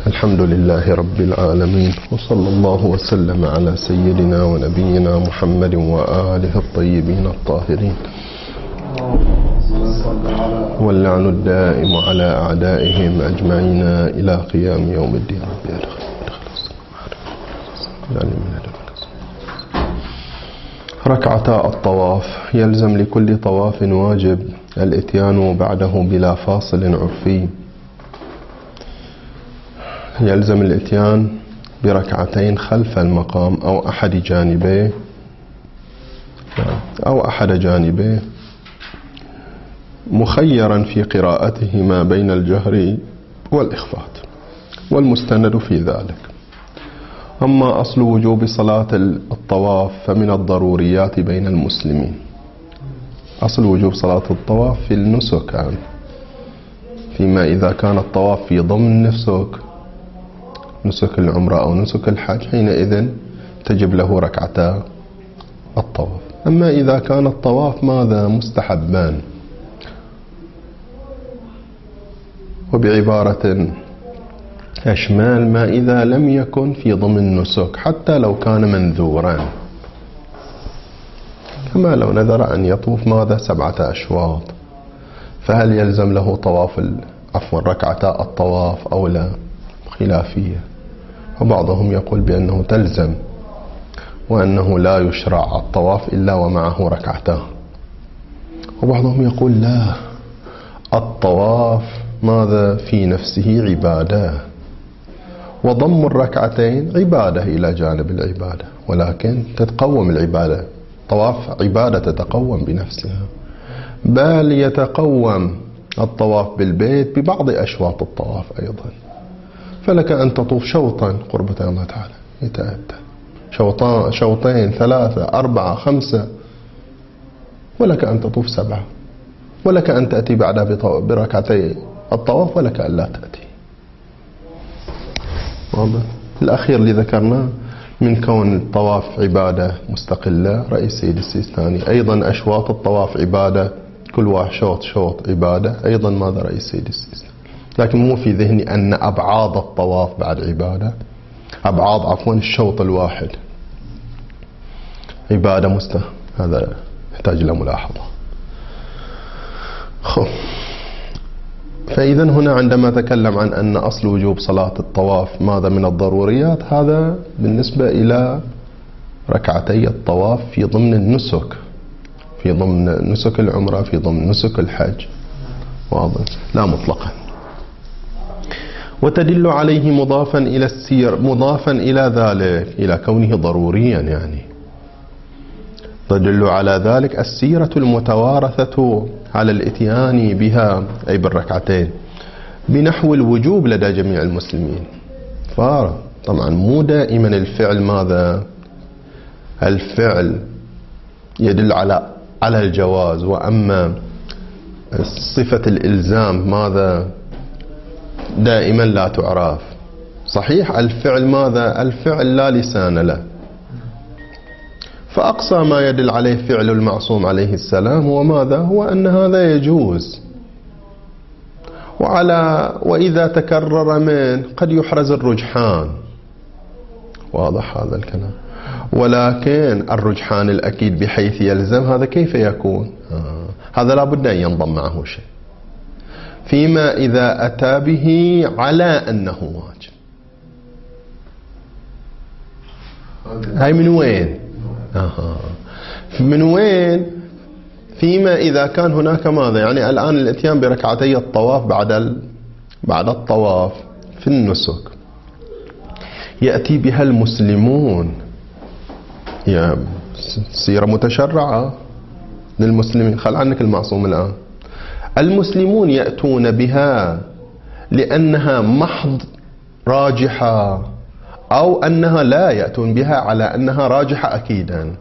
الحمد لله رب العالمين، وصلى الله وسلم على سيدنا ونبينا محمد وآله الطيبين الطاهرين، واللعن الدائم على أعدائهم أجمعين إلى قيام يوم الدين. ركعتا الطواف. يلزم لكل طواف واجب الاتيان بعده بلا فاصل عرفي. يلزم الاتيان بركعتين خلف المقام أو أحد جانبيه مخيرا في قراءتهما بين الجهر والإخفات، والمستند في ذلك. أما أصل وجوب صلاة الطواف فمن الضروريات بين المسلمين. أصل وجوب صلاة الطواف في النسك يعني. فيما إذا كان الطواف في ضمن نسك العمرة أو نسك الحج، حينئذ تجب له ركعتا الطواف. أما إذا كان الطواف ماذا مستحبان، وبعبارة أشمال ما إذا لم يكن في ضمن نسك حتى لو كان منذورا، كما لو نذر أن يطوف ماذا 7 أشواط، فهل يلزم له طواف ركعتا الطواف أو لا؟ خلافية. وبعضهم يقول بأنه تلزم، وأنه لا يشرع الطواف إلا ومعه ركعتان، وبعضهم يقول لا، الطواف ماذا في نفسه عبادة، وضم الركعتين عبادة إلى جانب العبادة، ولكن تتقوم العبادة. طواف عبادة تتقوم بنفسها، بل يتقوم الطواف بالبيت ببعض أشواط الطواف أيضا. فلك أن تطوف شوطا قربة الله تعالى يتأتى، شوطين 3 4 5، ولك أن تطوف 7، ولك أن تأتي بعدها بركعتي الطواف، ولك أن لا تأتي. الأخير اللي ذكرناه من كون الطواف عبادة مستقلة، رئيس سيد السيستاني أيضا أشواط الطواف عبادة، كل واحد شوط عبادة أيضا، ماذا رئيس سيد السيستاني. لكن مو في ذهني أن أبعاد الطواف بعد عبادة، الشوط الواحد عبادة هذا يحتاج إلى ملاحظة. فإذا هنا عندما تكلم عن أن أصل وجوب صلاة الطواف ماذا من الضروريات، هذا بالنسبة إلى ركعتي الطواف في ضمن النسك، في ضمن نسك العمرة، في ضمن نسك الحج، واضح؟ لا مطلقا. وتدل عليه مضافا إلى السير، مضافا إلى ذلك، إلى كونه ضروريا يعني. تدل على ذلك السيرة المتوارثة على الاتيان بها أي بالركعتين بنحو الوجوب لدى جميع المسلمين. طبعا مو دائما الفعل ماذا، الفعل يدل على الجواز، وأما صفة الإلزام ماذا دائما لا تعرف. صحيح الفعل ماذا، الفعل لا لسان له، فأقصى ما يدل عليه فعل المعصوم عليه السلام هو ماذا، هو أن هذا يجوز، وإذا تكرر من قد يحرز الرجحان، واضح هذا الكلام. ولكن الرجحان الأكيد بحيث يلزم، هذا كيف يكون؟ هذا لا بد أن ينضم معه شيء، فيما إذا أتى به على أنه واجب. هاي من وين؟ من وين؟ فيما إذا كان هناك ماذا، يعني الآن الاتيان بركعتي الطواف بعد الطواف في النسك يأتي بها المسلمون، يا سيرة متشرعة للمسلمين، خل عنك المعصوم الآن. المسلمون يأتون بها لأنها محض راجحة، أو أنها لا يأتون بها على أنها راجحة أكيدا.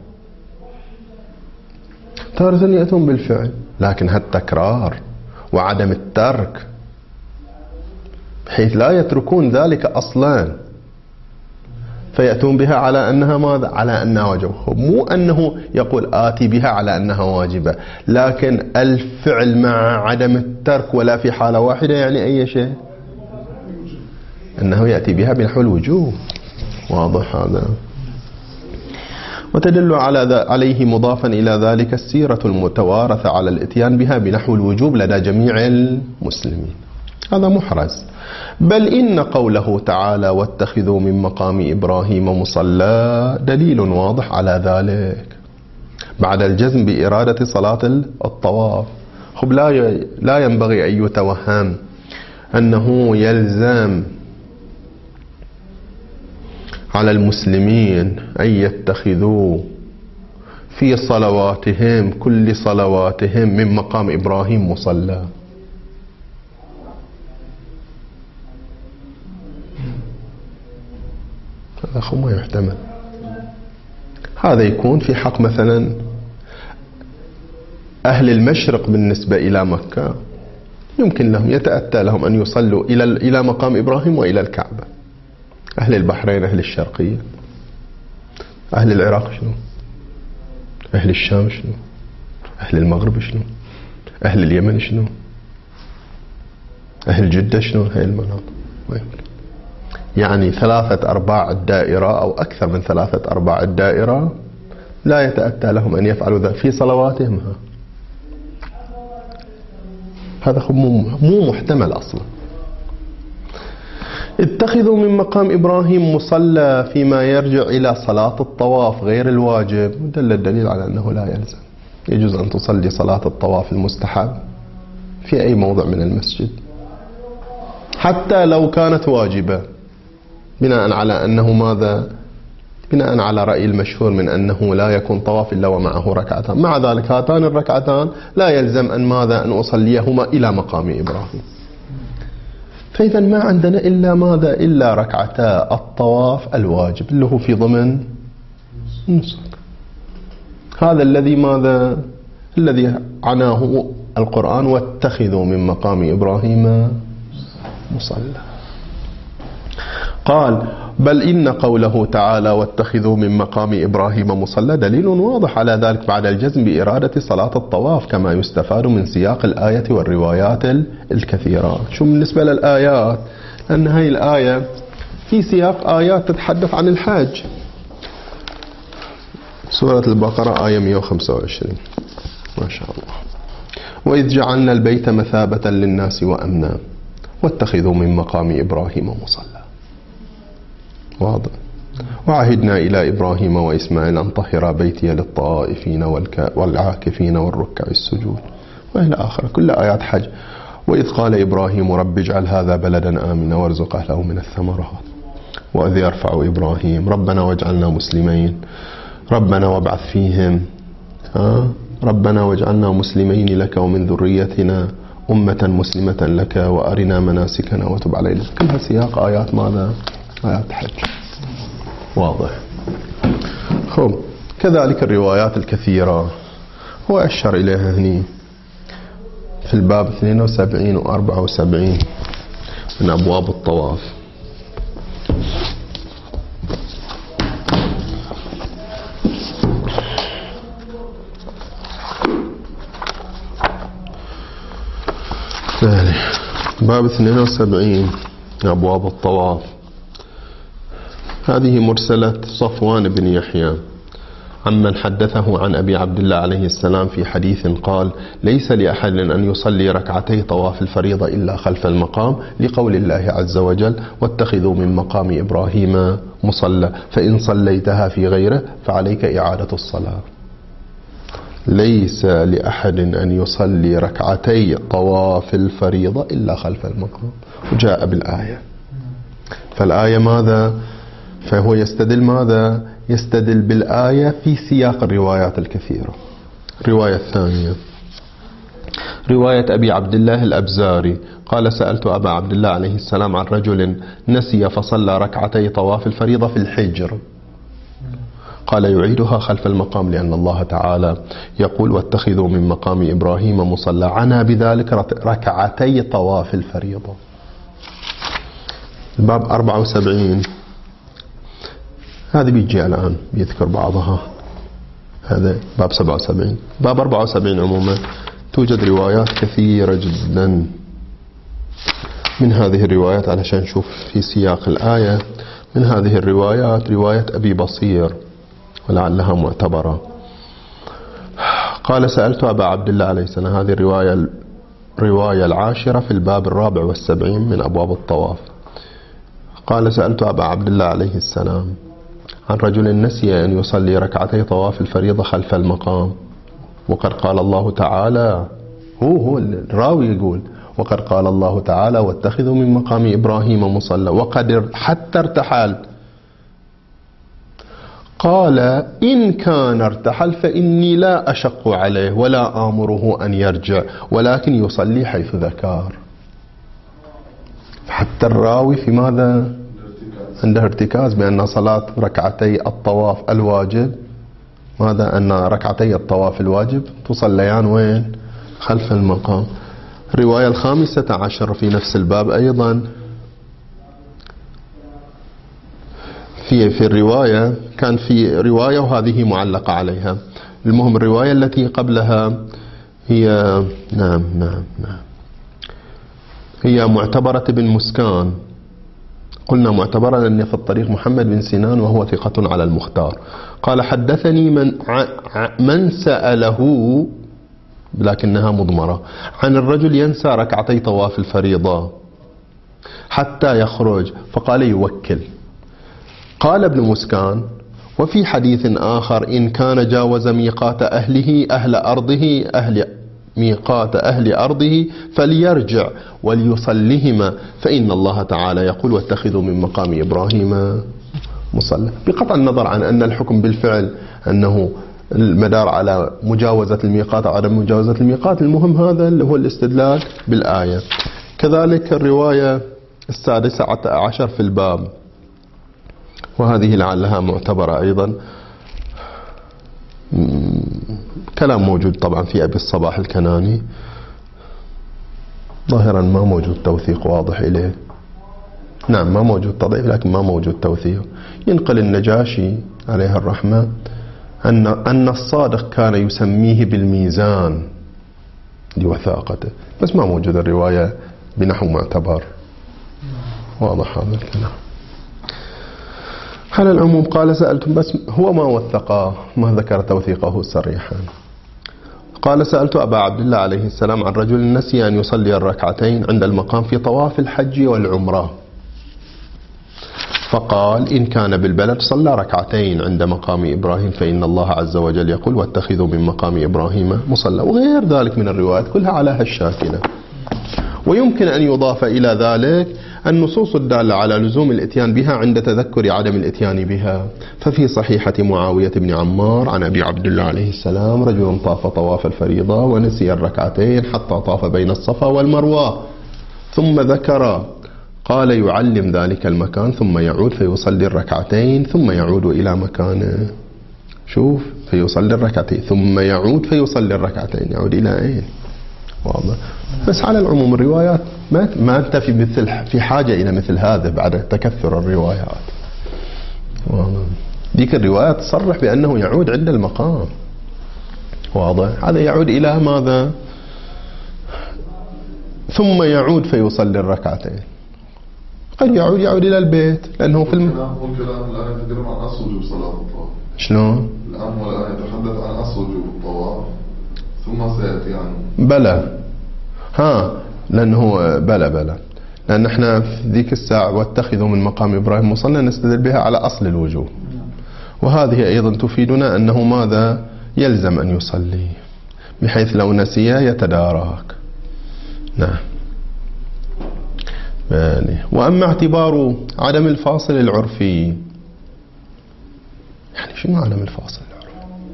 تارة يأتون بالفعل، لكن هالتكرار وعدم الترك بحيث لا يتركون ذلك أصلا، فيأتون بها على أنها ماذا، على أنها واجبة. مو أنه يقول آتي بها على أنها واجبة، لكن الفعل مع عدم الترك ولا في حالة واحدة يعني أي شيء أنه يأتي بها بنحو الوجوب. واضح هذا. وتدل عليه مضافا إلى ذلك السيرة المتوارثة على الاتيان بها بنحو الوجوب لدى جميع المسلمين. هذا محرز. بل إن قوله تعالى واتخذوا من مقام إبراهيم مصلى دليل واضح على ذلك بعد الجزم بإرادة صلاة الطواف. خب لا ينبغي أن يتوهم أنه يلزم على المسلمين أن يتخذوا في صلواتهم كل صلواتهم من مقام إبراهيم مصلى. هذا ما يحتمل. هذا يكون في حق مثلا أهل المشرق بالنسبة إلى مكة، يمكن لهم يتأتى لهم أن يصلوا إلى مقام إبراهيم وإلى الكعبة. أهل البحرين، أهل الشرقية، أهل العراق شنو؟ أهل الشام شنو؟ أهل المغرب شنو؟ أهل اليمن شنو؟ أهل جدة شنو؟ هاي المناطق ما يمكن. يعني 3/4 الدائرة أو أكثر من 3/4 الدائرة لا يتأتى لهم أن يفعلوا ذلك في صلواتهم. هذا مو محتمل أصلا. اتخذوا من مقام إبراهيم مصلى فيما يرجع إلى صلاة الطواف غير الواجب، دل الدليل على أنه لا يلزم. يجوز أن تصلي صلاة الطواف المستحب في أي موضع من المسجد حتى لو كانت واجبة، بناء على أنه ماذا؟ بناء على رأي المشهور من أنه لا يكون طواف إلا ومعه ركعتان. مع ذلك هاتان الركعتان لا يلزم أن ماذا؟ أن أصليهما إلى مقام إبراهيم. فإذا ما عندنا إلا ماذا؟ إلا ركعتا الطواف الواجب اللي هو في ضمن النسك. هذا الذي ماذا؟ الذي عناه القرآن واتخذوا من مقام إبراهيم مصلى. قال بل إن قوله تعالى واتخذوا من مقام إبراهيم مصلى دليل واضح على ذلك بعد الجزم بإرادة صلاة الطواف، كما يستفاد من سياق الآية والروايات الكثيرة. شو بالنسبة للآيات؟ أن هذه الآية في سياق آيات تتحدث عن الحج. سورة البقرة آية 125 ما شاء الله. وإذ جعلنا البيت مثابة للناس وأمنا واتخذوا من مقام إبراهيم مصلى. واضح. وعهدنا إلى إبراهيم وإسماعيل أن طهر بيتي للطائفين والعاكفين والركع السجود وإلى آخر كل آيات حج. وإذ قال إبراهيم رب اجعل هذا بلدا آمنا وارزق أهله من الثمرات. وإذ يرفع إبراهيم ربنا واجعلنا مسلمين ربنا وابعث فيهم ربنا واجعلنا مسلمين لك ومن ذريتنا أمة مسلمة لك وأرنا مناسكنا وتب علينا. كلها سياق آيات ماذا؟ آيات حج. واضح. خب كذلك الروايات الكثيرة هو أشار إليها هنا في الباب 72 و 74 من أبواب الطواف. باب 72 أبواب الطواف. هذه مرسلة صفوان بن يحيى عمن حدثه عن أبي عبد الله عليه السلام في حديث قال ليس لأحد أن يصلي ركعتي طواف الفريضة إلا خلف المقام، لقول الله عز وجل واتخذوا من مقام إبراهيم مصلى فإن صليتها في غيره فعليك إعادة الصلاة. ليس لأحد أن يصلي ركعتي طواف الفريضة إلا خلف المقام، وجاء بالآية. فالآية ماذا؟ فهو يستدل ماذا؟ يستدل بالآية في سياق الروايات الكثيرة. الرواية الثانية رواية أبي عبد الله الأبزاري قال سألت أبا عبد الله عليه السلام عن رجل نسي فصلى ركعتي طواف الفريضة في الحجر، قال يعيدها خلف المقام لأن الله تعالى يقول واتخذوا من مقام إبراهيم مصلى، عنا بذلك ركعتي طواف الفريضة. الباب 74 هذه بيجي الآن بيذكر بعضها. هذا باب 77. باب 74 عموما توجد روايات كثيرة جدا من هذه الروايات علشان نشوف في سياق الآية. من هذه الروايات رواية أبي بصير ولعلها معتبرة. قال سألت أبا عبد الله عليه السلام، هذه الرواية العاشرة في الباب 74 من أبواب الطواف. قال سألت أبا عبد الله عليه السلام عن رجل نسي أن يصلي ركعتي طواف الفريضة خلف المقام، وقد قال الله تعالى، هو الراوي يقول وقد قال الله تعالى واتخذوا من مقام إبراهيم مصلى، وقد حتى ارتحل. قال إن كان ارتحل فإني لا أشق عليه ولا آمره أن يرجع، ولكن يصلي حيث ذكر. حتى الراوي في ماذا؟ عنده ارتكاز بأن صلاة ركعتي الطواف الواجب ماذا؟ أن ركعتي الطواف الواجب تصليان وين؟ خلف المقام. الرواية 15 في نفس الباب أيضا، في الرواية كان في رواية وهذه معلقة عليها. المهم الرواية التي قبلها هي نعم هي معتبرة بن مسكان. قلنا معتبرة لأن في الطريق محمد بن سنان وهو ثقة على المختار. قال حدثني من سأله لكنها مضمرة عن الرجل ينسى ركعتي طواف الفريضة حتى يخرج فقال يوكل. قال ابن مسكان وفي حديث آخر إن كان جاوز ميقات أهله ميقات أهل أرضه فليرجع وليصليهما، فإن الله تعالى يقول واتخذوا من مقام إبراهيم مصلى. بقطع النظر عن أن الحكم بالفعل أنه المدار على مجاوزة الميقات أو عدم مجاوزة الميقات، المهم هذا اللي هو الاستدلال بالآية. كذلك الرواية 16 في الباب، وهذه لعلها معتبرة أيضا. كلام موجود طبعا في أبي الصباح الكناني، ظاهرا ما موجود توثيق واضح إليه. نعم ما موجود تضعيف لكن ما موجود توثيق. ينقل النجاشي عليه الرحمة أن الصادق كان يسميه بالميزان لوثاقته، بس ما موجود الرواية بنحو معتبر. واضح هذا الكلام. على العموم قال سألتم، بس هو ما وثقه، ما ذكر توثيقه صريحا. قال سألت أبا عبد الله عليه السلام عن رجل نسي أن يصلي الركعتين عند المقام في طواف الحج والعمرة، فقال إن كان بالبلد صلى ركعتين عند مقام إبراهيم، فإن الله عز وجل يقول واتخذوا من مقام إبراهيم مصلى، وغير ذلك من الروايات كلها على هالشاكلة. ويمكن أن يضاف إلى ذلك النصوص الدالة على لزوم الاتيان بها عند تذكر عدم الاتيان بها. ففي صحيحة معاوية بن عمار عن أبي عبد الله عليه السلام رجل طاف طواف الفريضة ونسي الركعتين حتى طاف بين الصفا والمروة، ثم ذكر قال يعلم ذلك المكان ثم يعود فيصلي الركعتين ثم يعود إلى مكانه. شوف، فيصلي الركعتين ثم يعود فيصلي الركعتين، يعود إلى أين؟ واضح. بس على العموم الروايات ما أنت في حاجة إلى مثل هذا بعد تكثر الروايات. واضح. ديك الروايات تصرح بأنه يعود عند المقام. واضح. هذا يعود إلى ماذا؟ ثم يعود فيصلي الركعتين. قد يعود إلى البيت لأنه في الكلام الآن يتكلم عن أصل وجوب صلاة الطواف. شلون؟ الآن هو الآن يتحدث عن أصل وجوب الطواف ثم سيأتي عنه. بلى لأنه بلى لأن احنا في ذيك الساعة واتخذوا من مقام إبراهيم مصلى نستدل بها على أصل الوجوب، وهذه أيضا تفيدنا أنه ماذا يلزم أن يصلي، بحيث لو نسي يتدارك. نعم. وأما اعتبار عدم الفاصل العرفي، يعني شنو عدم الفاصل العرفي؟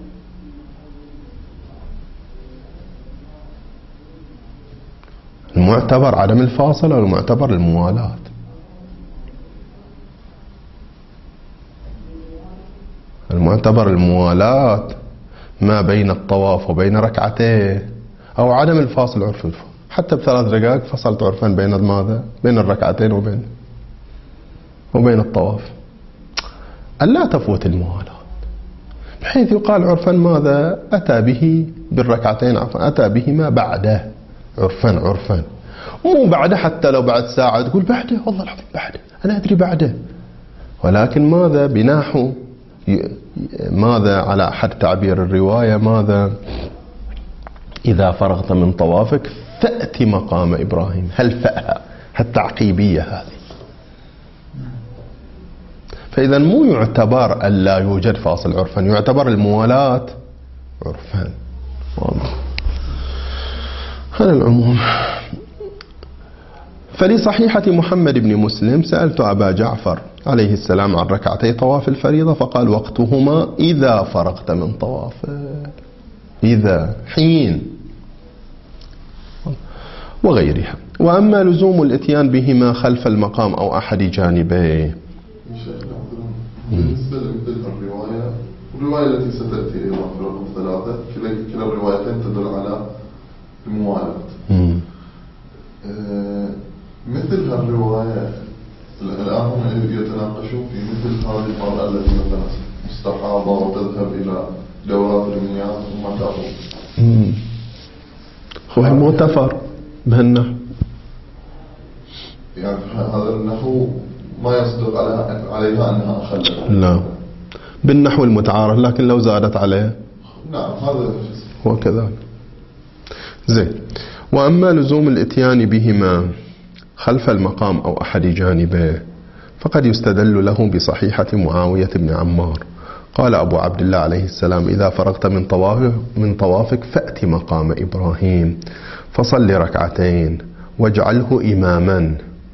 المعتبر عدم الفاصل أو المعتبر الموالاة؟ المعتبر الموالاة ما بين الطواف وبين ركعتين، أو عدم الفاصل عرفي. حتى ب3 دقائق فصلت عرفا بين ماذا؟ بين الركعتين وبين الطواف. ألا تفوت الموالاة، بحيث يقال عرفا ماذا؟ أتى به بالركعتين عفوا، أتى بهما بعده عرفا. مو بعده، حتى لو بعد ساعة تقول بعده، والله العظيم بعده، أنا أدري بعده. ولكن ماذا بنحو ماذا على حد تعبير الرواية، ماذا إذا فرغت من طوافك فأتي مقام إبراهيم. هل فأها التعقيبية هذه. فإذا مو يعتبر ألا يوجد فاصل عرفا، يعتبر الموالاة عرفا. واضح. على العموم، فلصحيحة محمد بن مسلم سألت أبا جعفر عليه السلام عن ركعتي طواف الفريضة فقال وقتهما إذا فرغت من طوافك، إذا حين وغيرها. وأما لزوم الاتيان بهما خلف المقام أو أحد جانبيه. بالنسبة لمثل الرواية التي ستأتي أيضا في رقم 3 كلا الروايتين تدل على الموالاة. مثل هالرواية الآن هم يتناقشون في مثل هذه المرأة التي مثلا مستحاضة وتذهب إلى دورات المياه ثم تعود. هو المغتفر بهالنحو، يعني هذا النحو ما يصدق عليها أنها أخلت. لا، بالنحو المتعارف، لكن لو زادت عليه نعم هذا هو كذلك. زين. وأما لزوم الاتيان بهما خلف المقام أو أحد جانبيه فقد يستدل له بصحيحة معاوية بن عمار قال أبو عبد الله عليه السلام إذا فرغت من طوافك فأت مقام إبراهيم فصل ركعتين واجعله إماما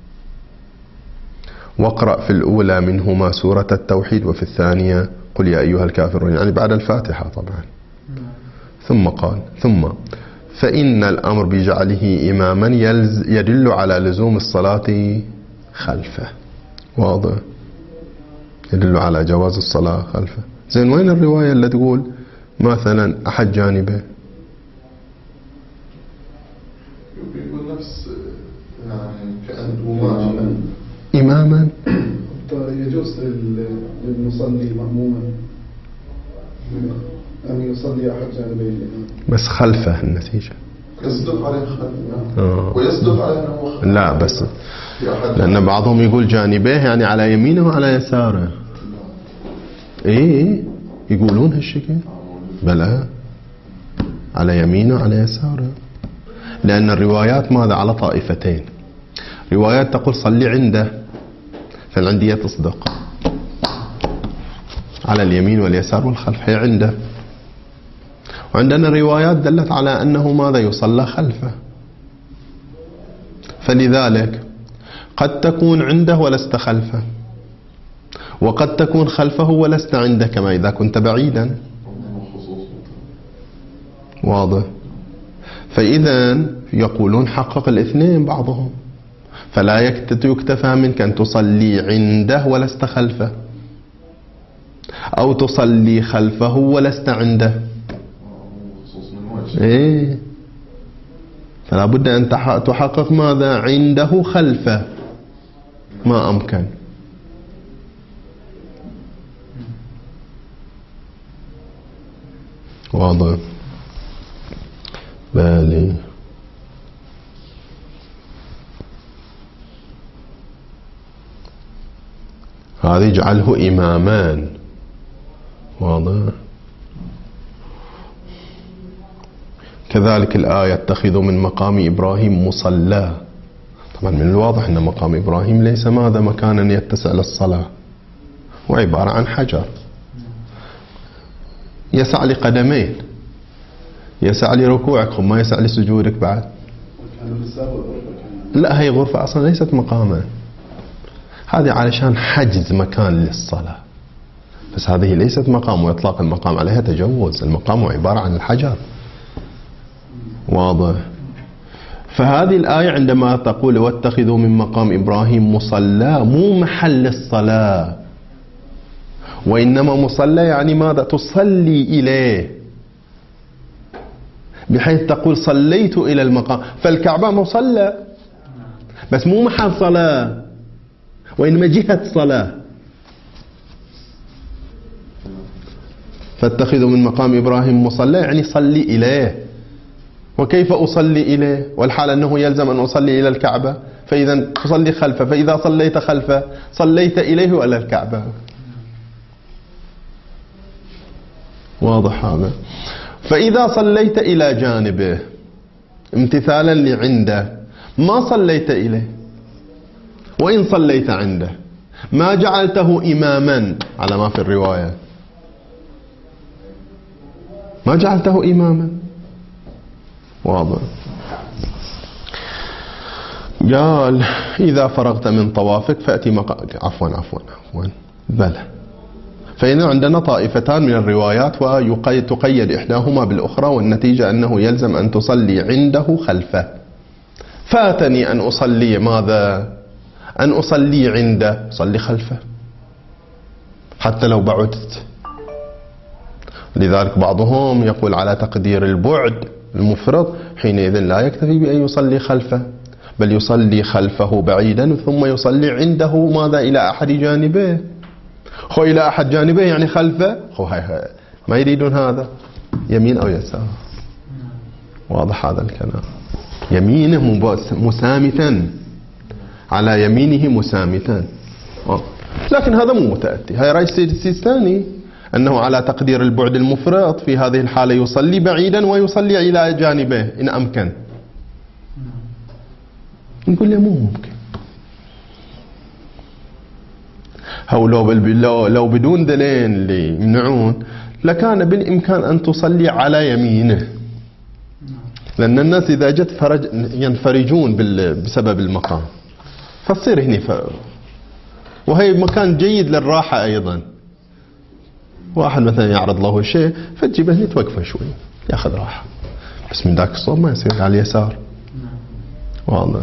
واقرأ في الأولى منهما سورة التوحيد وفي الثانية قل يا أيها الكافرون، يعني بعد الفاتحة طبعا. ثم قال ثم فإن الأمر بجعله إماما يدل على لزوم الصلاة خلفه. واضح، يدل على جواز الصلاة خلفه. زين، وين الرواية اللي تقول مثلا أحد جانبه؟ يقول نفس يعني كأنه إماما يجوز للمصلي مأموما أن يصلي أحد جانبي الإمام بس خلفه النتيجة يصدق عليه خلفه ويصدق عليه أنه لا، بس لأن بعضهم يقول جانبيه يعني على يمينه وعلى يساره. إيه يقولون هالشكل؟ بلى، على يمينه وعلى يساره. لأن الروايات ماذا على طائفتين، روايات تقول صلي عنده، فالعندية تصدق على اليمين واليسار والخلف، هي عنده. وعندنا روايات دلت على أنه ماذا يصلى خلفه. فلذلك قد تكون عنده ولست خلفه، وقد تكون خلفه ولست عنده كما إذا كنت بعيدا. واضح. فإذا يقولون حقق الاثنين بعضهم، فلا يكتفى منك أن تصلي عنده ولست خلفه، أو تصلي خلفه ولست عنده. إيه، فلا بد أن تحقق ماذا عنده خلفه ما أمكن. واضح. بالي هذا يجعله إمامان. واضح. كذلك الآية اتخذوا من مقام إبراهيم مصلى. طبعا من الواضح أن مقام إبراهيم ليس ماذا مكانا يتسع للصلاة، وعبارة عن حجر يسع لقدمين، يسع لركوعك وما يسع لسجودك بعد. لا، هي غرفة أصلا ليست مقاما، هذه علشان حجز مكان للصلاة، بس هذه ليست مقام، وإطلاق المقام عليها تجوز. المقام عبارة عن الحجر. واضح. فهذه الآية عندما تقول واتخذوا من مقام إبراهيم مصلى، مو محل الصلاة، وإنما مصلى يعني ماذا تصلي إليه، بحيث تقول صليت إلى المقام. فالكعبة مصلى بس مو محل صلاة، وإنما جهة صلاة. فاتخذوا من مقام إبراهيم مصلى يعني صلي إليه. وكيف أصلي إليه والحال أنه يلزم أن أصلي إلى الكعبة؟ فإذا تصلي خلفه، فإذا صليت خلفه صليت إليه ولا الكعبة؟ واضح هذا. فإذا صليت إلى جانبه امتثالا لعنده ما صليت إليه، وإن صليت عنده ما جعلته إماما على ما في الرواية، ما جعلته إماما. واضح. قال إذا فرغت من طوافك فأتي عفوا بلى. فإذا عندنا طائفتان من الروايات وتقيد إحداهما بالأخرى، والنتيجة أنه يلزم أن تصلي عنده خلفه. فاتني أن أصلي ماذا؟ أن أصلي عنده، صلي خلفه حتى لو بعدت. لذلك بعضهم يقول على تقدير البعد المفرط حينئذ لا يكتفي بأن يصلي خلفه، بل يصلي خلفه بعيدا ثم يصلي عنده ماذا؟ إلى أحد جانبه. هو إلى أحد جانبه يعني خلفه، ما يريدون هذا، يمين أو يسار. واضح هذا الكلام. يمينه مسامتا، على يمينه مسامتا. لكن هذا مو متأتي. هاي رأي السيد السيستاني أنه على تقدير البعد المفرط في هذه الحالة يصلي بعيدا ويصلي إلى جانبه إن أمكن. نقول له مو ممكن. أو لو بدون دليل اللي يمنعون لكان بالإمكان أن تصلي على يمينه، لأن الناس إذا جت ينفرجون بسبب المقام، فتصير هنا وهي مكان جيد للراحة أيضا. واحد مثلا يعرض له شيء فتجيبه هنا توقفه شوي ياخذ راحة، بس من ذاك الصوب ما يصير على اليسار. واضح.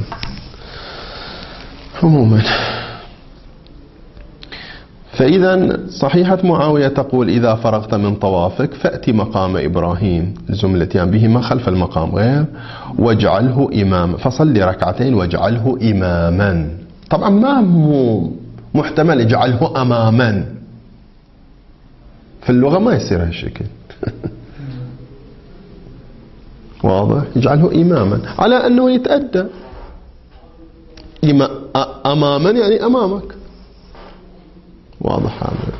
عموما فإذا صحيحة معاوية تقول إذا فرغت من طوافك فأتي مقام إبراهيم، لزم الاتيان بهما خلف المقام غير، واجعله إماما، فصلي ركعتين واجعله إماما. طبعا ما محتمل اجعله أماما، في اللغة ما يصير هالشكل. واضح. اجعله إماما على أنه يتأدى. أماما يعني أمامك. واضح هذا.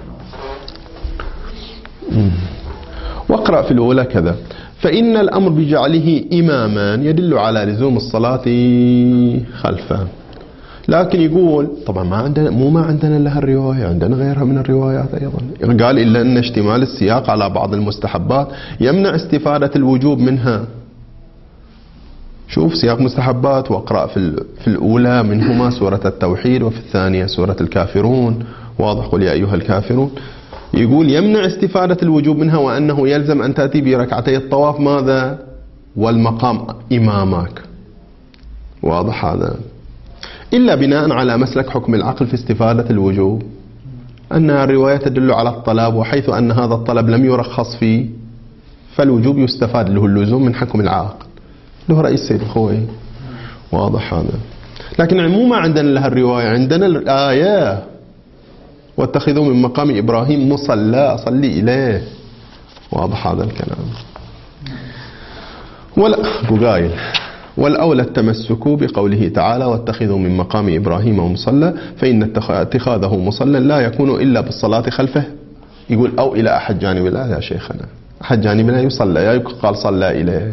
واقرأ في الأولى كذا: فإن الأمر بجعله إماما يدل على لزوم الصلاة خلفه. لكن يقول طبعا ما عندنا لها الرواية، عندنا غيرها من الروايات أيضا. قال إلا أن اشتمال السياق على بعض المستحبات يمنع استفادة الوجوب منها. شوف سياق مستحبات، واقرأ في الأولى منهما سورة التوحيد، وفي الثانية سورة الكافرون. واضح. قل يا أيها الكافرون. يقول يمنع استفادة الوجوب منها، وأنه يلزم أن تأتي بركعتي الطواف ماذا؟ والمقام إمامك. واضح هذا. إلا بناء على مسلك حكم العقل في استفادة الوجوب، أن الرواية تدل على الطلب، وحيث أن هذا الطلب لم يرخص فيه فالوجوب يستفاد له اللزوم من حكم العاقل. له رئيس السيد الخوئي. واضح هذا. لكن عموما عندنا لها الرواية، عندنا الآية: واتخذوا من مقام إبراهيم مصلى، صلي إليه. واضح هذا الكلام. قايل والأولى التمسك بقوله تعالى: واتخذوا من مقام إبراهيم مصلى، فإن اتخاذه مصلى لا يكون إلا بالصلاة خلفه. يقول أو إلى أحد جانب. لا يا شيخنا، أحد جانب لا يصلى، يا يقال صلى إليه،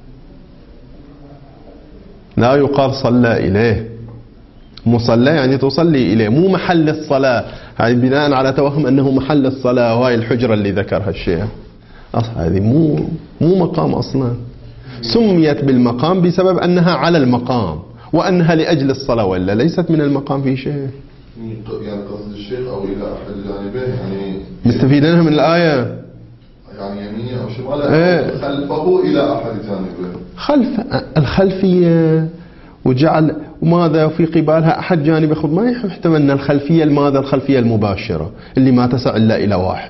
لا يقال صلى إليه. مصلى يعني تصلي إليه، مو محل الصلاة. هذه بناء على توهم أنه محل الصلاة، وهي الحجرة اللي ذكرها الشيخ. هذه مو مقام أصلا. سميت بالمقام بسبب أنها على المقام، وأنها لأجل الصلاة، ولا ليست من المقام في شيء. يعني قصد الشيخ أو إلى أحد جانبه، يعني مستفيدينها من الآية، يعني يمينه أو شماله خلفه إلى أحد جانبه. خلف الخلفية وجعل وماذا في قبالها أحد جانب. خذ ما يحتمل أن الخلفية الماذا؟ الخلفية المباشرة اللي ما تسع إلا إلى واحد.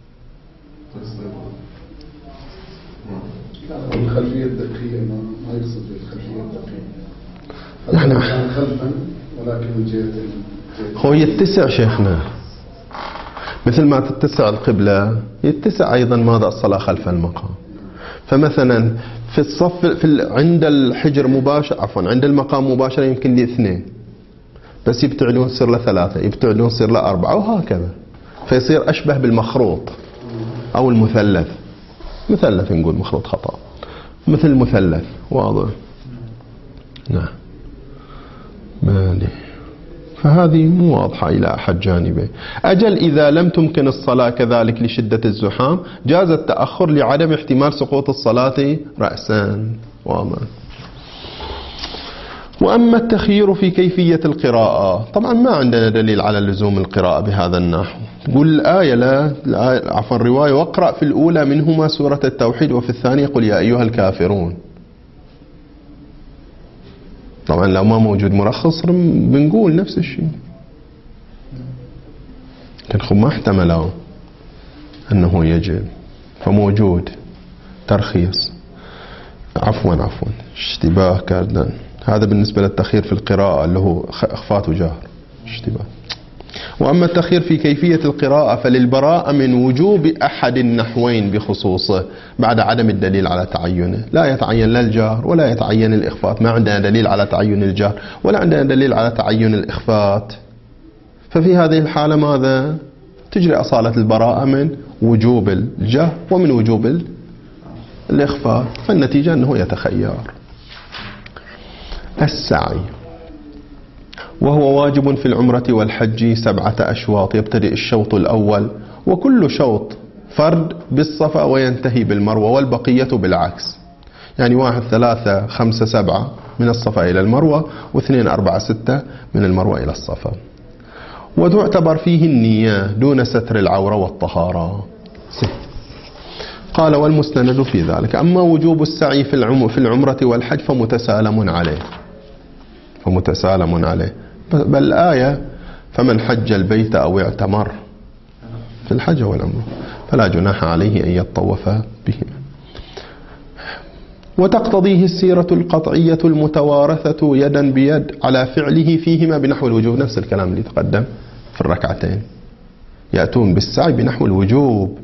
الخلفية الدقيقة ما يقصد بالخلفية الدقيقة. نحن خلفا ولكن من جهة هو يتسع شيخنا، مثل ما تتسع القبلة يتسع أيضا ماذا؟ الصلاة خلف المقام. فمثلا في الصف عند الحجر مباشر، عفوا عند المقام مباشرة يمكن لي 2، بس يبتعدون يصير له 3، يبتعدون يصير له 4، وهكذا، فيصير أشبه بالمخروط أو المثلث. مثلث نقول، مخروط خطأ، مثل المثلث. واضح؟ نعم. مالي. فهذه مو واضحة إلى أحد جانبه. أجل إذا لم تمكن الصلاة كذلك لشدة الزحام جاز التأخر لعدم احتمال سقوط الصلاة رأسا. واضح. وأما التخيير في كيفية القراءة، طبعا ما عندنا دليل على لزوم القراءة بهذا النحو. تقول الآية عفوا الرواية: واقرأ في الأولى منهما سورة التوحيد وفي الثانية قل يا أيها الكافرون. طبعا لو ما موجود مرخص بنقول نفس الشيء، لكن ما احتملوا أنه يجب، فموجود ترخيص. عفوا اشتباه كاردان. هذا بالنسبة للتخيير في القراءة اللي هو إخفاء وجهر، اشتباه. وأما التخيير في كيفية القراءة فللبراءة من وجوب أحد النحوين بخصوصه بعد عدم الدليل على تعينه. لا يتعين لا الجهر ولا يتعين الإخفاء، ما عندنا دليل على تعين الجهر ولا عندنا دليل على تعين الإخفاء. ففي هذه الحالة ماذا؟ تجري أصالة البراءة من وجوب الجهر ومن وجوب الإخفاء، فالنتيجة أنه يتخير. السعي، وهو واجب في العمرة والحج 7 أشواط، يبتدئ الشوط الأول وكل شوط فرد بالصفا وينتهي بالمروة، والبقية بالعكس، يعني 1 3 5 7 من الصفا إلى المروة، و2 4 6 من المروة إلى الصفا. وتعتبر فيه النية دون ستر العورة والطهارة. قال: والمستند في ذلك. أما وجوب السعي في العمرة والحج فمتسالم عليه، بل الآية: فمن حج البيت أو اعتمر في الحج والعمرة فلا جناح عليه أن يطوف بهما. وتقتضيه السيرة القطعية المتوارثة يدا بيد على فعله فيهما بنحو الوجوب، نفس الكلام اللي تقدم في الركعتين، يأتون بالسعي بنحو الوجوب.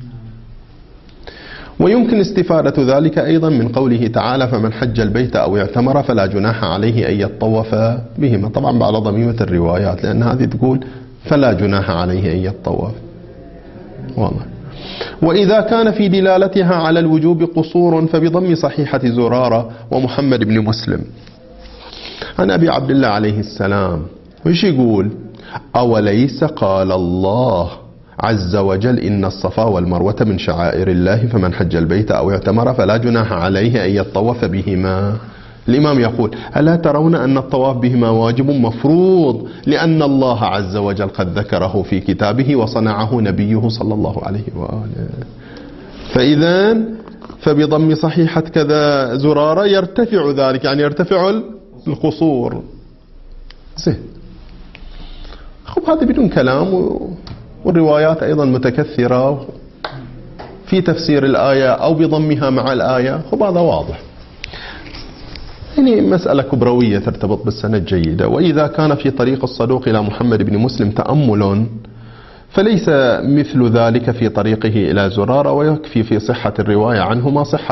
ويمكن استفادة ذلك أيضا من قوله تعالى: فمن حج البيت أو اعتمر فلا جناح عليه أن يطوف بهما، طبعا بعد ضميمة الروايات، لأن هذه تقول فلا جناح عليه أن يطوف. واضح. وإذا كان في دلالتها على الوجوب قصور فبضم صحيحة زرارة ومحمد بن مسلم عن أبي عبد الله عليه السلام. وش يقول؟ أوليس قال الله عز وجل إن الصفا والمروة من شعائر الله فمن حج البيت أو اعتمر فلا جناح عليه أن يطوف بهما. الإمام يقول: ألا ترون أن الطواف بهما واجب مفروض لأن الله عز وجل قد ذكره في كتابه وصنعه نبيه صلى الله عليه وآله. فإذا فبضم صحيحة كذا زرارة يرتفع ذلك، يعني يرتفع القصور. زين. هذا بدون كلام. والروايات أيضا متكثرة في تفسير الآية أو بضمها مع الآية، هذا واضح. يعني مسألة كبروية ترتبط بالسند جيدة. وإذا كان في طريق الصدوق إلى محمد بن مسلم تأمل فليس مثل ذلك في طريقه إلى زرارة، ويكفي في صحة الرواية عنهما صحة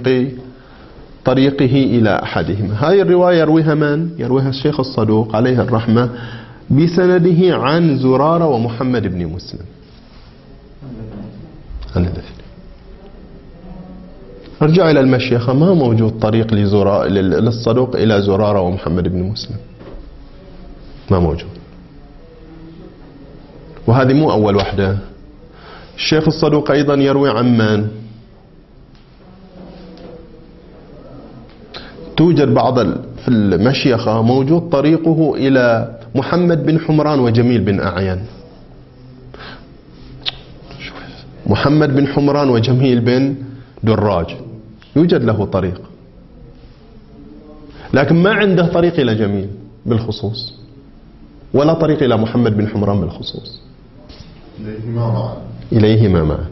طريقه إلى أحدهما. هذه الرواية يرويها من؟ يرويها الشيخ الصدوق عليه الرحمة بسنده عن زرارة ومحمد بن مسلم. ارجع إلى المشيخة، ما موجود طريق للصدوق إلى زرارة ومحمد بن مسلم، ما موجود. وهذه مو أول وحدة. الشيخ الصدوق أيضا يروي عن من؟ توجد بعض في المشيخة موجود طريقه إلى محمد بن حمران وجميل بن أعين. محمد بن حمران وجميل بن دراج يوجد له طريق، لكن ما عنده طريق إلى جميل بالخصوص ولا طريق إلى محمد بن حمران بالخصوص. إليهما معا.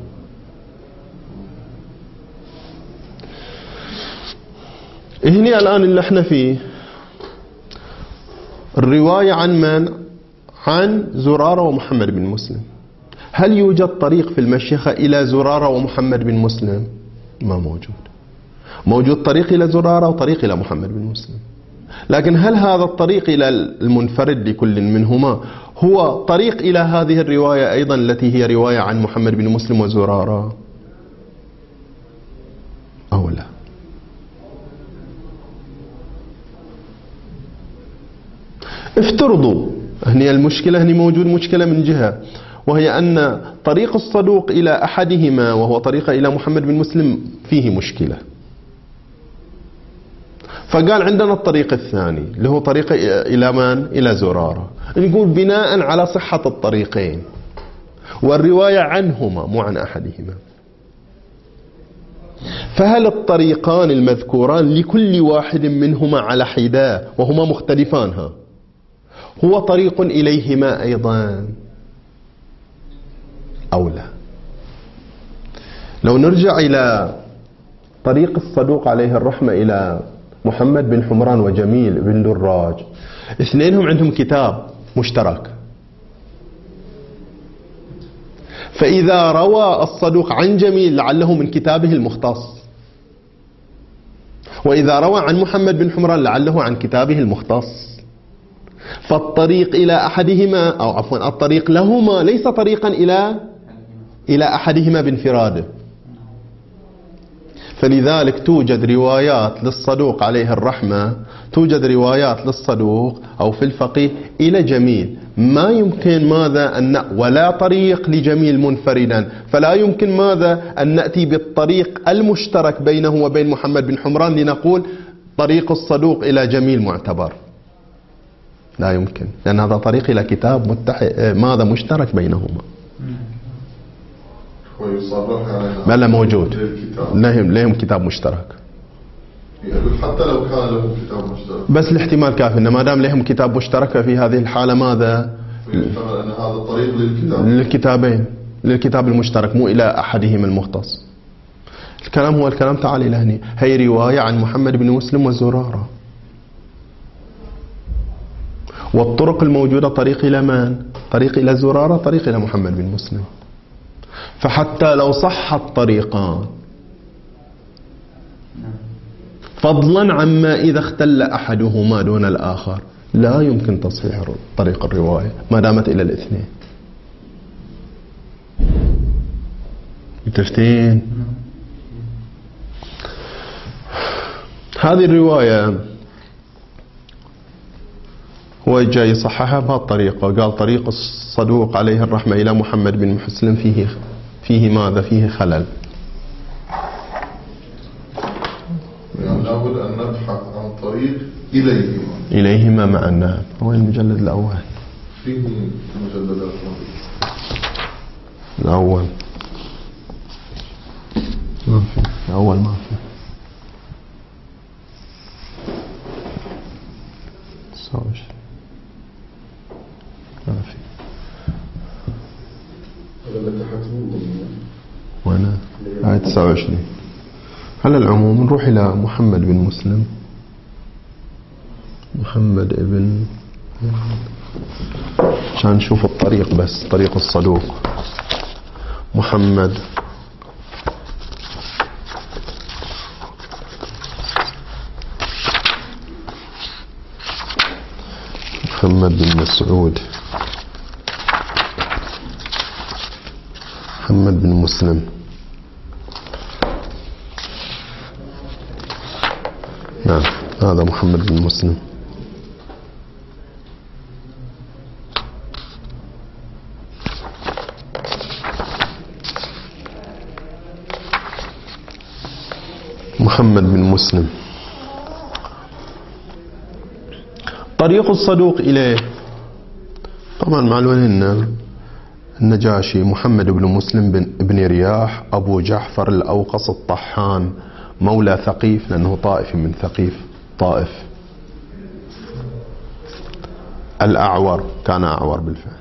هنا الآن اللي احنا فيه الرواية عن من؟ عن زرارة ومحمد بن مسلم. هل يوجد طريق في المشيخة إلى زرارة ومحمد بن مسلم؟ ما موجود. موجود طريق إلى زرارة وطريق إلى محمد بن مسلم، لكن هل هذا الطريق إلى المنفرد لكل منهما هو طريق إلى هذه الرواية أيضا التي هي رواية عن محمد بن مسلم وزرارة أو لا؟ افترضوا هني المشكلة، هني موجود مشكلة من جهة، وهي أن طريق الصدوق إلى أحدهما وهو طريق إلى محمد بن مسلم فيه مشكلة، فقال عندنا الطريق الثاني اللي هو طريق إلى من؟ إلى زرارة. نقول بناء على صحة الطريقين والرواية عنهما مو عن أحدهما، فهل الطريقان المذكوران لكل واحد منهما على حدة وهما مختلفان هو طريق إليهما أيضا أو لا؟ لو نرجع إلى طريق الصدوق عليه الرحمة إلى محمد بن حمران وجميل بن دراج، اثنينهم عندهم كتاب مشترك، فإذا روى الصدوق عن جميل لعله من كتابه المختص، وإذا روى عن محمد بن حمران لعله عن كتابه المختص، فالطريق إلى أحدهما أو عفوا الطريق لهما ليس طريقا إلى أحدهما بانفراده. فلذلك توجد روايات للصدوق عليه الرحمة، توجد روايات للصدوق أو في الفقيه إلى جميل، ما يمكن ماذا أن ولا طريق لجميل منفردا، فلا يمكن ماذا أن نأتي بالطريق المشترك بينه وبين محمد بن حمران لنقول طريق الصدوق إلى جميل معتبر، لا يمكن، لأن هذا طريق إلى كتاب ماذا مشترك بينهما. بل موجود لهم كتاب مشترك، حتى لو كان لهم كتاب مشترك بس الاحتمال كافي إن ما دام لهم كتاب مشترك في هذه الحالة ماذا؟ يحتمل أن هذا الطريق للكتابين، للكتاب المشترك مو إلى أحدهما المختص. الكلام هو الكلام تعال إلى هنا، هي رواية عن محمد بن مسلم وزرارة، والطرق الموجودة طريق إلى من؟ طريق إلى زرارة، طريق إلى محمد بن مسلم. فحتى لو صح الطريقان فضلا عما إذا اختل أحدهما دون الآخر لا يمكن تصحيح طريق الرواية ما دامت إلى الاثنين. متفتين؟ هذه الرواية هو جاي يصححها بهالطريقة، قال طريق الصدوق عليه الرحمة إلى محمد بن مسلم فيه ماذا؟ فيه خلل. يعني لابد أن نبحث عن طريق إليهما مع الناب. هو المجلد الأول فيه المجلد الأول ما في الأول ما في ما في وانا آية 29. على العموم نروح إلى محمد بن مسلم، محمد ابن عشان نشوف الطريق، بس طريق الصدوق محمد بن مسعود، محمد بن مسلم. نعم هذا محمد بن مسلم. محمد بن مسلم طريق الصدوق إليه طبعا معلوم أن النجاشي محمد بن مسلم بن رياح أبو جعفر الأوقص الطحان مولى ثقيف، لأنه طائفي من ثقيف طائف. الأعور كان أعور بالفعل.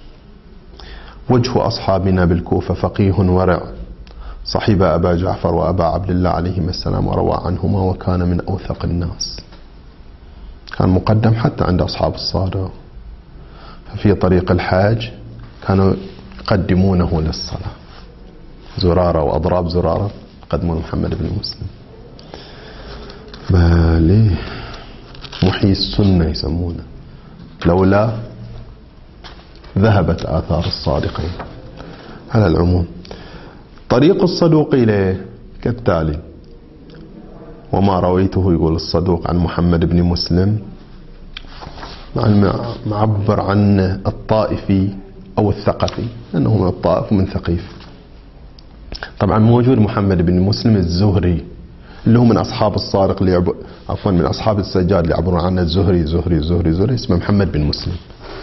وجه أصحابنا بالكوفة فقيه ورع، صحيب أبا جعفر وأبا عبد الله عليهما السلام وروى عنهما، وكان من أوثق الناس، كان مقدم حتى عند أصحاب الصادق. ففي طريق الحاج كانوا يقدمونه للصلاة، زرارة وأضراب زرارة قدموا محمد بن مسلم. بالي محيي السنة يسمونه، لولا ذهبت آثار الصادقين. على العموم طريق الصدوق إليه كالتالي: وما رويته، يقول الصدوق عن محمد بن مسلم، معبر عن الطائفي أو الثقفي، لأنه من الطائف ومن ثقيف. طبعا موجود محمد بن مسلم الزهري اللي هو من أصحاب الصارق اللي من أصحاب السجاد اللي يعبرون عنه الزهري زهري زهري زهري، اسمه محمد بن مسلم.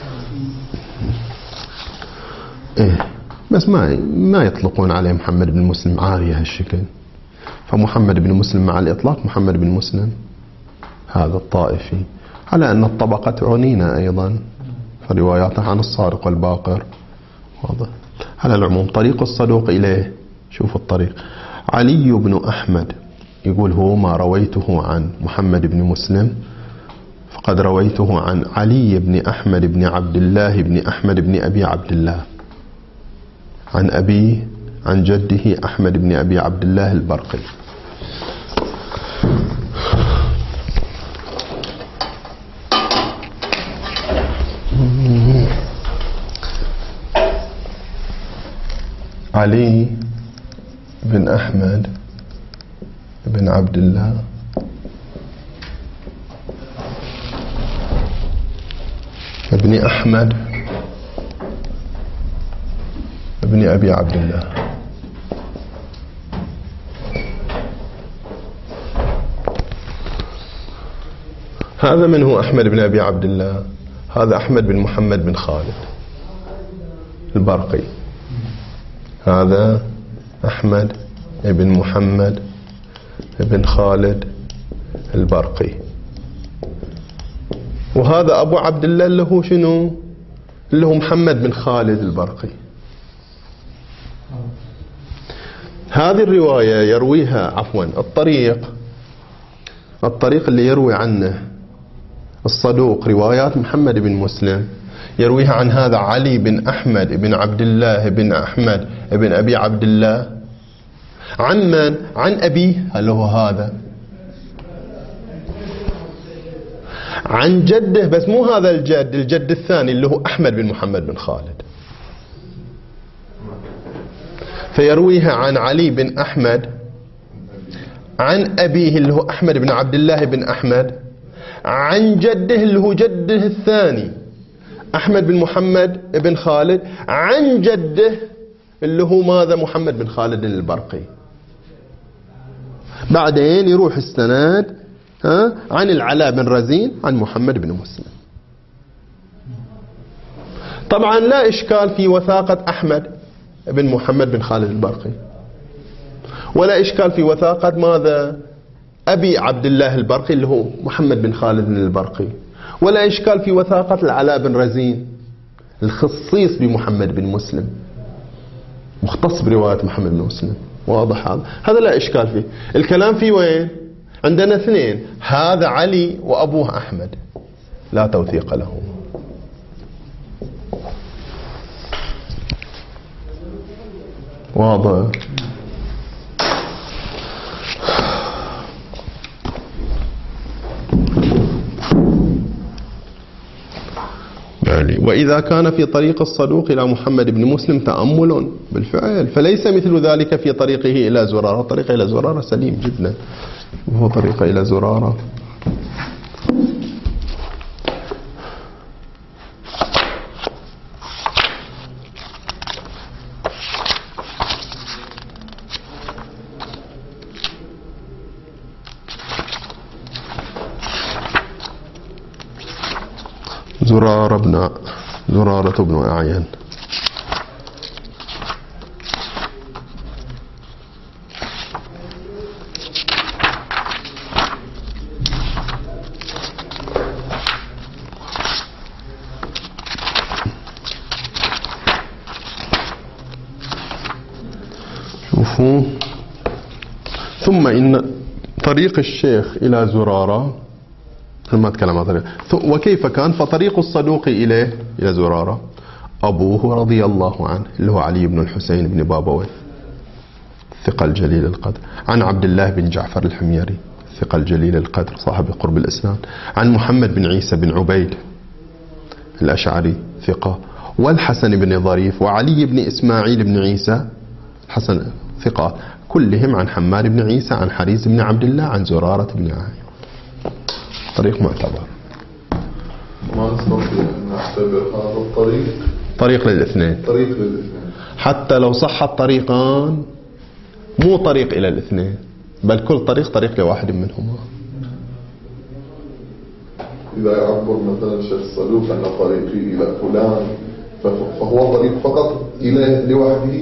بس ما يطلقون عليه محمد بن مسلم عارية هالشكل. فمحمد بن مسلم مع الإطلاق محمد بن مسلم هذا الطائفي، على أن الطبقة تعنينا أيضا، فرواياته عن الصارق والباقر واضح. على العموم طريق الصدوق إليه، شوف الطريق: علي بن أحمد، يقول هو ما رويته عن محمد بن مسلم فقد رويته عن علي بن أحمد بن عبد الله بن أحمد بن أبي عبد الله، عن أبيه عن جده أحمد بن أبي عبد الله البرقي. علي بن أحمد بن عبد الله ابن أحمد ابن أبي عبد الله. هذا من هو أحمد بن أبي عبد الله؟ هذا أحمد بن محمد بن خالد البرقي. هذا أحمد بن محمد بن خالد البرقي. وهذا أبو عبد الله اللي هو شنو؟ اللي هو محمد بن خالد البرقي. هذه الرواية يرويها الطريق اللي يروي عنه الصدوق روايات محمد بن مسلم، يرويها عن هذا علي بن أحمد بن عبد الله بن أحمد بن أبي عبد الله. عن من؟ عن أبيه اللي هو هذا، عن جده، بس مو هذا الجد الثاني اللي هو أحمد بن محمد بن خالد. فيرويها عن علي بن أحمد عن أبيه اللي هو أحمد بن عبد الله بن أحمد، عن جده اللي هو جده الثاني أحمد بن محمد بن خالد، عن جده اللي هو ماذا؟ محمد بن خالد البرقي. بعدين يروح السند عن العلاء بن رزين عن محمد بن مسلم. طبعا لا إشكال في وثاقة أحمد بن محمد بن خالد البرقي، ولا إشكال في وثاقة ماذا؟ أبي عبد الله البرقي اللي هو محمد بن خالد البرقي، ولا إشكال في وثاقة العلاء بن رزين الخصيص بمحمد بن مسلم، مختص برواية محمد بن مسلم. واضح هذا لا إشكال فيه. الكلام فيه وين؟ عندنا اثنين، هذا علي وأبوه أحمد لا توثيق له. واضح. وإذا كان في طريق الصدوق إلى محمد بن مسلم تأمل بالفعل فليس مثل ذلك في طريقه إلى زرارة. طريقه إلى زرارة سليم جدا، وهو طريقه إلى زرارة. زرارة بن أعين. شوفوا. ثم إن طريق الشيخ إلى زرارة ما أتكلم عن طريق. وكيف كان؟ فطريق الصدوق إلى زرارة أبوه رضي الله عنه اللي هو علي بن الحسين بن بابويه الثقة الجليل القدر، عن عبد الله بن جعفر الحميري الثقة الجليل القدر صاحب قرب الإسناد. عن محمد بن عيسى بن عبيد الأشعري ثقة، والحسن بن ظريف وعلي بن إسماعيل بن عيسى حسن ثقة، كلهم عن حماد بن عيسى عن حريز بن عبد الله عن زرارة بن عامر. طريق معتبر. ما نستطيع أن نعتبر هذا الطريق طريق للاثنين، طريق للاثنين، حتى لو صح الطريقان مو طريق إلى الاثنين، بل كل طريق لواحد منهما. إذا يعبر مثلا الشيخ الصدوق أن طريقي إلى فلان فهو طريق فقط إليه لوحده.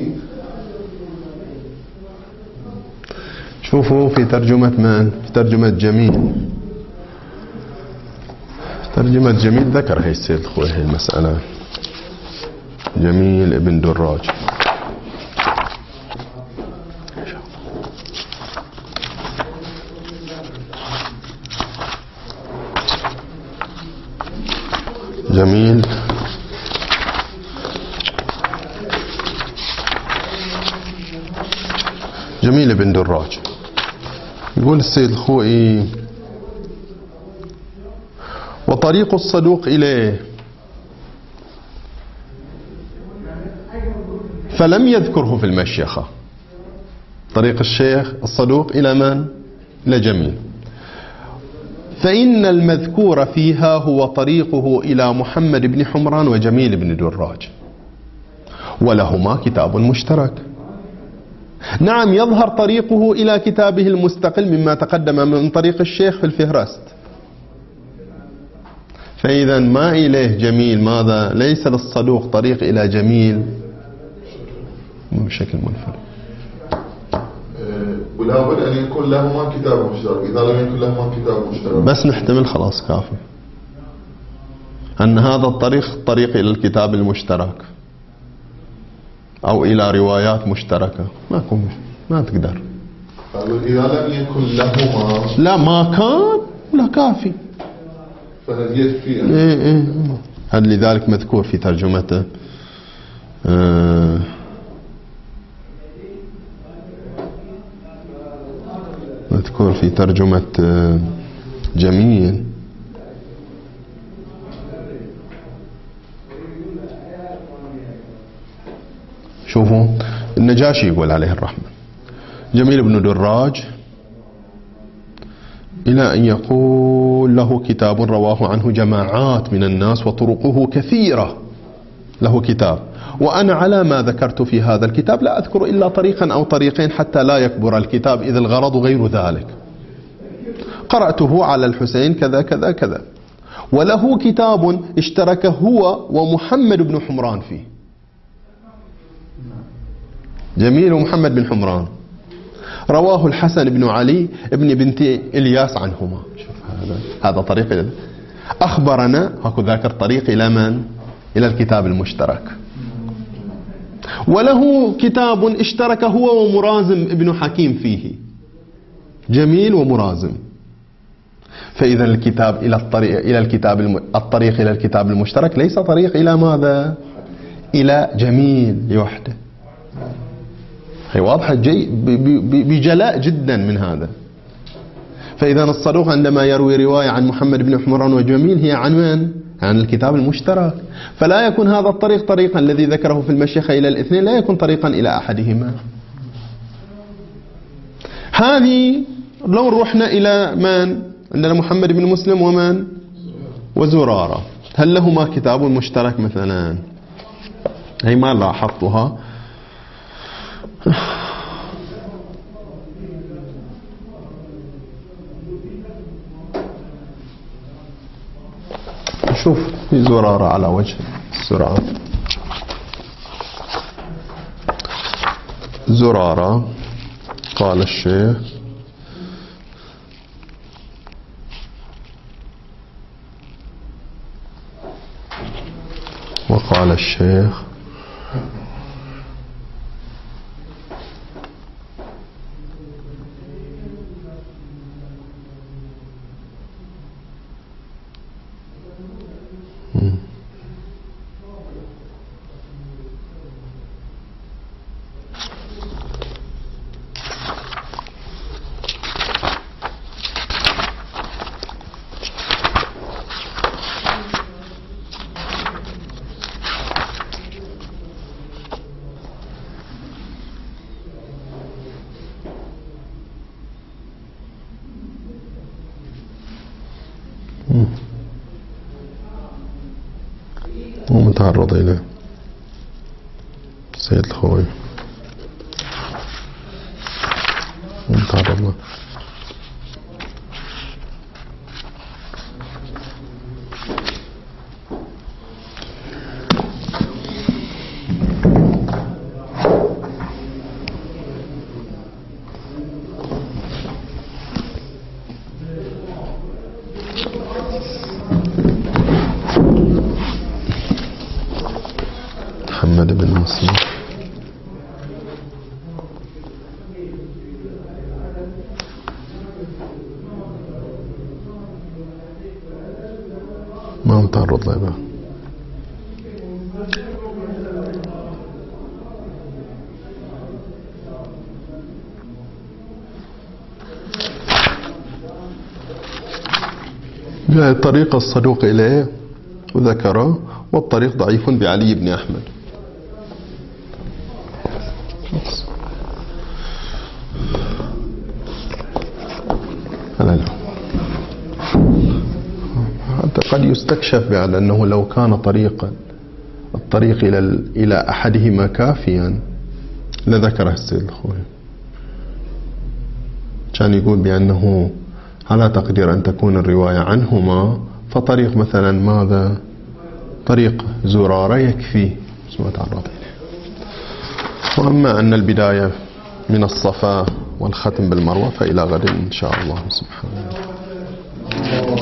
شوفوا في ترجمة من؟ في ترجمة جميل. ترجمة جميل ذكر هي السيد الخوي هي المسألة. جميل ابن دراج. جميل بن دراج يقول السيد الخوئي: وطريق الصدوق إليه فلم يذكره في المشيخة. طريق الشيخ الصدوق إلى من؟ إلى جميل. فإن المذكور فيها هو طريقه إلى محمد بن حمران وجميل بن دراج، ولهما كتاب مشترك. نعم، يظهر طريقه إلى كتابه المستقل مما تقدم من طريق الشيخ في الفهرست. فإذا ما إليه جميل ماذا؟ ليس للصدوق طريق إلى جميل بشكل منفرد. ولا بد أن يكون لهما كتاب مشترك. إذا لم يكن لهما كتاب مشترك بس نحتمل خلاص كافي أن هذا الطريق طريق إلى الكتاب المشترك أو إلى روايات مشتركة. ما تقدر. إذا لم يكن لهما لا ما كان لا كافي. فهل يكفي هذا لذلك مذكور في ترجمته مذكور في ترجمة جميل. شوفوا النجاشي يقول عليه الرحمة: جميل بن دراج إلى أن يقول له كتاب رواه عنه جماعات من الناس وطرقه كثيرة، له كتاب، وأنا على ما ذكرت في هذا الكتاب لا أذكر إلا طريقا أو طريقين حتى لا يكبر الكتاب، إذ الغرض غير ذلك. قرأته على الحسين كذا كذا كذا، وله كتاب اشترك هو ومحمد بن حمران فيه. جميل ومحمد بن حمران رواه الحسن بن علي ابن بنت إلياس عنهما. شوف هذا طريق أخبرنا هكو ذاك الطريق إلى من؟ إلى الكتاب المشترك. وله كتاب اشترك هو ومرازم ابن حكيم فيه. جميل ومرازم. فإذا الكتاب إلى الطريق إلى الكتاب المشترك ليس طريق إلى ماذا؟ إلى جميل لوحده. هي واضحة بجلاء جدا من هذا. فإذا الصدوق عندما يروي رواية عن محمد بن حمران وجميل هي عن من؟ عن الكتاب المشترك. فلا يكون هذا الطريق طريقا الذي ذكره في المشيخة إلى الاثنين، لا يكون طريقا إلى أحدهما. هذه لو رحنا إلى من؟ عندنا محمد بن مسلم ومن؟ وزرارة، هل لهما كتاب مشترك مثلا؟ هي ما لاحظتها. شوف في زرارة على وجه السرعة. زرارة قال الشيخ: وقال الشيخ متعرض إليه سيد الخوي متعرض له. محمد بن مسلم ما متعرض له. جاء الطريق الصدوق إليه وذكره، والطريق ضعيف بعلي بن أحمد. حتى قد يستكشف بأن أنه لو كان الطريق إلى أحدهما كافيا لذكره السيد الخوي، كان يقول بأنه على تقدير أن تكون الرواية عنهما، فطريق مثلا ماذا، طريق زرارة يكفي اسمه تعرض إليه. وأما أن البداية من الصفا والختم بالمروة فإلى غد إن شاء الله سبحانه.